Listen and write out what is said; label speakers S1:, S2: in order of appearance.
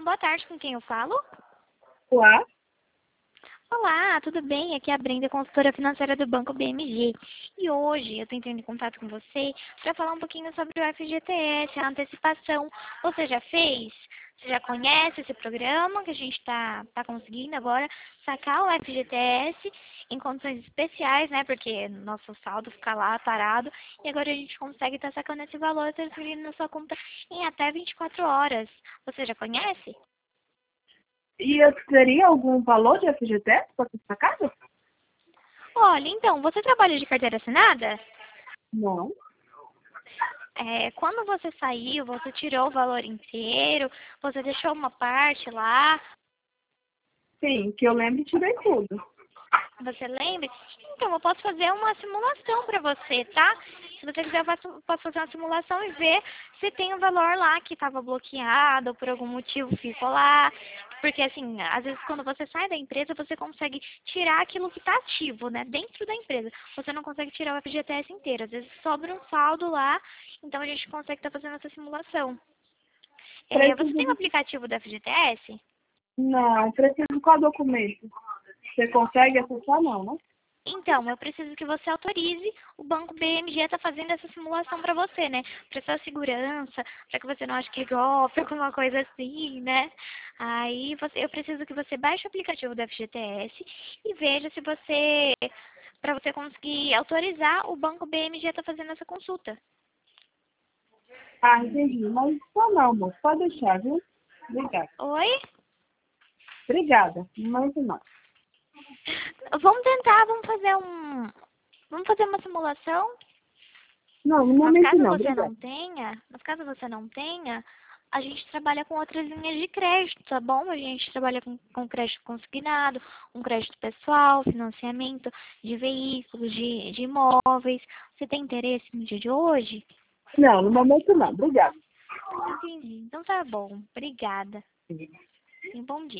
S1: boa tarde, com quem eu falo?
S2: Olá.
S1: Olá, tudo bem? Aqui é a Brenda, consultora financeira do Banco BMG. E hoje eu estou entrando em contato com você para falar um pouquinho sobre o FGTS, a antecipação. Você já fez? Você já conhece esse programa que a gente tá conseguindo agora sacar o FGTS em condições especiais, né? Porque nosso saldo fica lá parado e agora a gente consegue estar sacando esse valor transferindo na sua conta em até 24 horas. Você já conhece?
S2: E eu teria algum valor de FGTS para ser sacado?
S1: Olha, então, você trabalha de carteira assinada?
S2: Não.
S1: Quando você saiu, você tirou o valor inteiro, você deixou uma parte lá,
S2: Sim, que eu lembro e tirei tudo.
S1: você lembra? Então, eu posso fazer uma simulação para você, tá? Se você quiser, posso fazer uma simulação e ver se tem um valor lá que estava bloqueado, ou por algum motivo ficou lá. Porque, assim, às vezes quando você sai da empresa, você consegue tirar aquilo que está ativo, né? Dentro da empresa. Você não consegue tirar o FGTS inteiro. Às vezes sobra um saldo lá, então a gente consegue estar fazendo essa simulação. Você
S2: Preciso
S1: tem o
S2: de...
S1: aplicativo do FGTS?
S2: Não, preciso de qual documento? Você consegue acessar? Não, né?
S1: Então, eu preciso que você autorize o Banco BMG a estar fazendo essa simulação para você, né? Para sua segurança, para que você não ache que é golpe, alguma coisa assim, né? Aí eu preciso que você baixe o aplicativo do FGTS e veja se você, para você conseguir autorizar o Banco BMG a estar fazendo essa consulta.
S2: Ah, entendi. Mas só não, moço. Pode deixar, viu? Obrigada.
S1: Oi?
S2: Obrigada. Mas não.
S1: Vamos tentar, vamos fazer uma simulação?
S2: Não, no
S1: Mas
S2: momento
S1: caso
S2: não.
S1: você
S2: Obrigada.
S1: não tenha, a gente trabalha com outras linhas de crédito, tá bom? A gente trabalha com crédito consignado, um crédito pessoal, financiamento de veículos, de imóveis. Você tem interesse no dia de hoje?
S2: Não, no momento não. Obrigada.
S1: Entendi. Então tá bom. Obrigada. E bom dia.